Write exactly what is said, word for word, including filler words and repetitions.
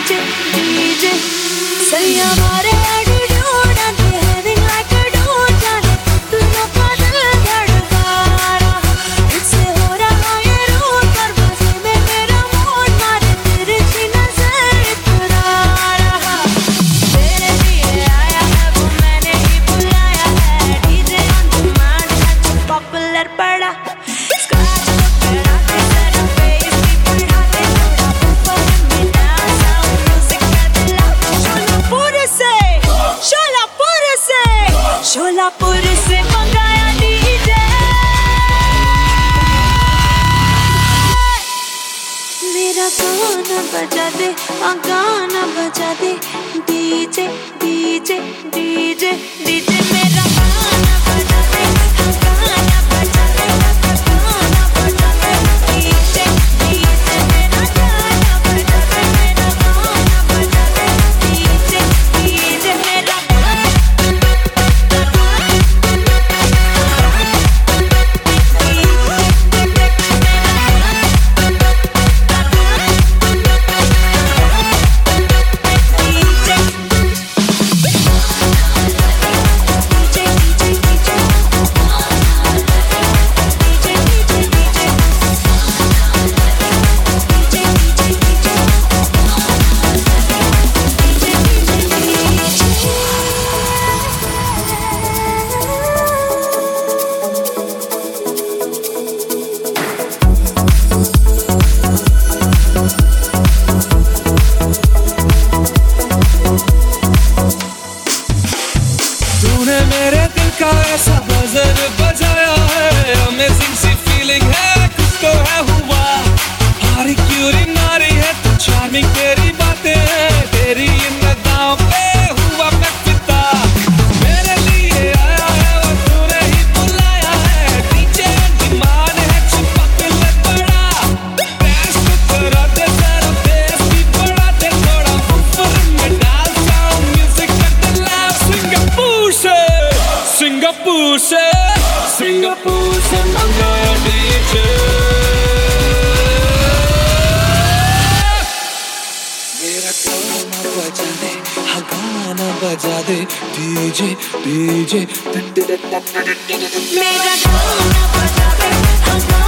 DJ DJ सही हमारे attitude and behaving like a dude जाने तुझको का दिल धड़का रहा इससे हो रहा ये रूठ पर बसे में मेरा मूड मारे तेरे सी नजर इतरा रहा तेरे लिए आया है वो मैंने ही बुलाया है डीजे on demand है पॉपुलर पड़ा स्क्रैच करा के जरा बेस भी बढ़ा दे थोड़ा ऊपर में डांस साउंड म्यूजिक का दिला शोलापुर से शोलापुर से शोलापुर से मंगाया डीजे मेरा गाना बजा दे आ गाना बजा दे डीजे डीजे डीजे डीजे मेरा गाना बजा दे आ गाना बजा दे गाना बजा दे डीजे डीजे मेरा गाना बजा दे मेरा गाना बजा दे डीजे डीजे मेरा तूने मेरे दिल का ऐसा बजर बजाया है अमेजिंग सी फीलिंग है कुछ तो है हुआ हारी क्यूरी नारी है तू चार्मिंग तेरी बातें हैं तेरी इन अदाओं पे हुआ मैं फिदा मेरे लिए आया है वो तूने ही बुलाया है डीजे डिमांड है छुपा दिल बड़ा डांस तो करा दे जरा बेस भी बढ़ा दे थोड़ा ऊपर में डाल साउंड म्यूजिक का दिला सिंगापुर से सिंगापुर से सिंगापुर से मंगाया डीजे मेरा गाना बजा दे हाँ गाना बजा दे डीजे डीजे मेरा गाना बजा दे हाँ